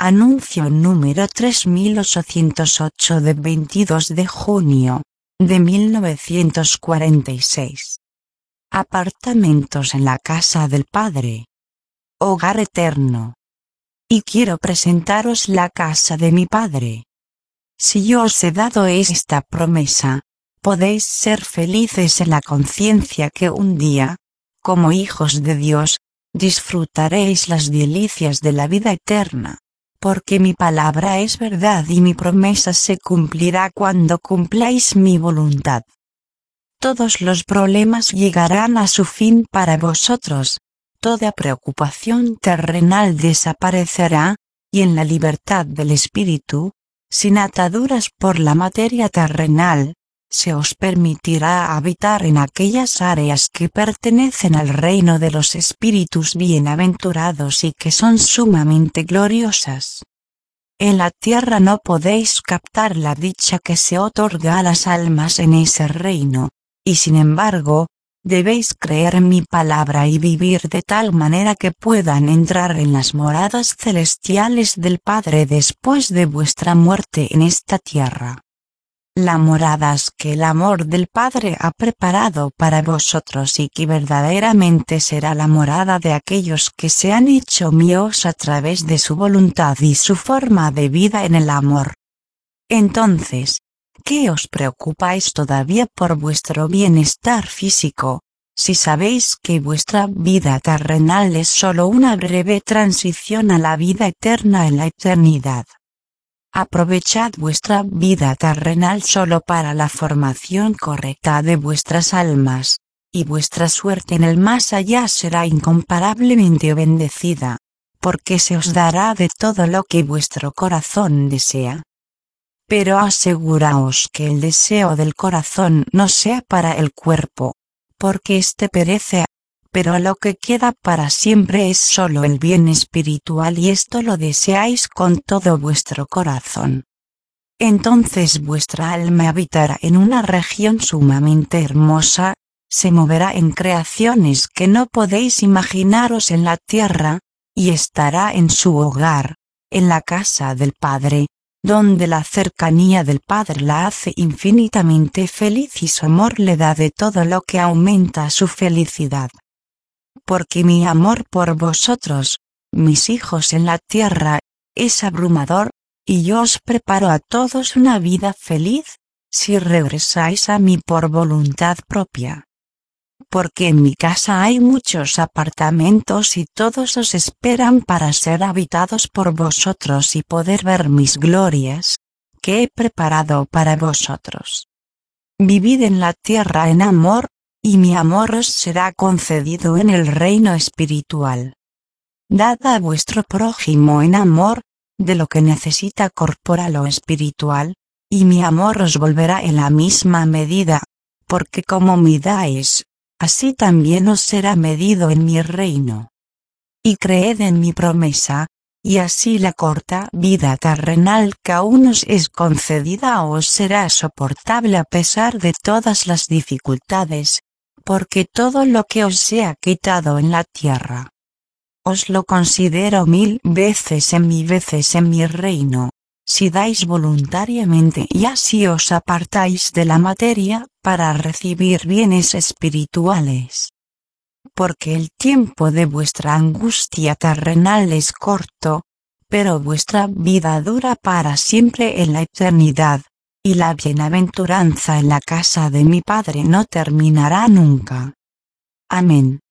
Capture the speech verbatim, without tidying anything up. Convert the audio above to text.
Anuncio número tres mil ochocientos ocho de veintidós de junio de mil novecientos cuarenta y seis. Apartamentos en la casa del Padre. Hogar eterno. Y quiero presentaros la casa de mi Padre. Si yo os he dado esta promesa, podéis ser felices en la conciencia que un día, como hijos de Dios, disfrutaréis las delicias de la vida eterna, porque mi palabra es verdad y mi promesa se cumplirá cuando cumpláis mi voluntad. Todos los problemas llegarán a su fin para vosotros, toda preocupación terrenal desaparecerá, y en la libertad del espíritu, sin ataduras por la materia terrenal, se os permitirá habitar en aquellas áreas que pertenecen al reino de los espíritus bienaventurados y que son sumamente gloriosas. En la tierra no podéis captar la dicha que se otorga a las almas en ese reino, y sin embargo, debéis creer en mi palabra y vivir de tal manera que puedan entrar en las moradas celestiales del Padre después de vuestra muerte en esta tierra. Las moradas que el amor del Padre ha preparado para vosotros y que verdaderamente será la morada de aquellos que se han hecho míos a través de su voluntad y su forma de vida en el amor. Entonces, ¿qué os preocupáis todavía por vuestro bienestar físico, si sabéis que vuestra vida terrenal es solo una breve transición a la vida eterna en la eternidad? Aprovechad vuestra vida terrenal solo para la formación correcta de vuestras almas, y vuestra suerte en el más allá será incomparablemente bendecida, porque se os dará de todo lo que vuestro corazón desea. Pero aseguraos que el deseo del corazón no sea para el cuerpo, porque éste perece, pero lo que queda para siempre es solo el bien espiritual y esto lo deseáis con todo vuestro corazón. Entonces vuestra alma habitará en una región sumamente hermosa, se moverá en creaciones que no podéis imaginaros en la tierra, y estará en su hogar, en la casa del Padre, donde la cercanía del Padre la hace infinitamente feliz y su amor le da de todo lo que aumenta su felicidad. Porque mi amor por vosotros, mis hijos en la tierra, es abrumador, y yo os preparo a todos una vida feliz, si regresáis a mí por voluntad propia. Porque en mi casa hay muchos apartamentos y todos os esperan para ser habitados por vosotros y poder ver mis glorias, que he preparado para vosotros. Vivid en la tierra en amor, y mi amor os será concedido en el reino espiritual. Dad a vuestro prójimo en amor, de lo que necesita corporal o espiritual, y mi amor os volverá en la misma medida, porque como me dais, así también os será medido en mi reino. Y creed en mi promesa, y así la corta vida terrenal que aún os es concedida os será soportable a pesar de todas las dificultades, porque todo lo que os sea quitado en la tierra, os lo considero mil veces en mil veces en mi reino, si dais voluntariamente y así os apartáis de la materia para recibir bienes espirituales. Porque el tiempo de vuestra angustia terrenal es corto, pero vuestra vida dura para siempre en la eternidad, y la bienaventuranza en la casa de mi Padre no terminará nunca. Amén.